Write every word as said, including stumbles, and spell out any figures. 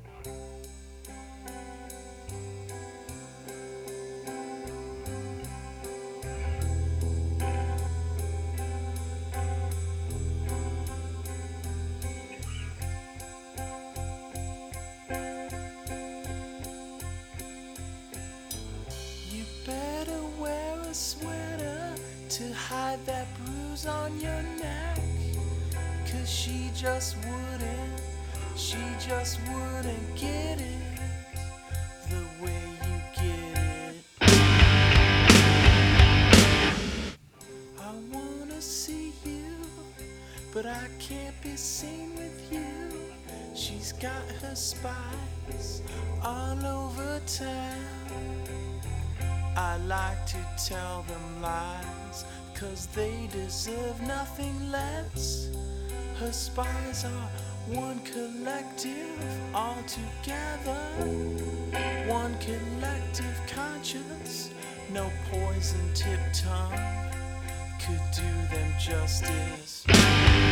You better wear a sweater to hide that bruise on your neck. Cause she just wouldn't, she just wouldn't get it the way you get it. I wanna see you, but I can't be seen with you. She's got her spies all over town. I like to tell them lies, cause they deserve nothing less. Her spies are one collective all together, one collective conscience. No poison tipped tongue could do them justice.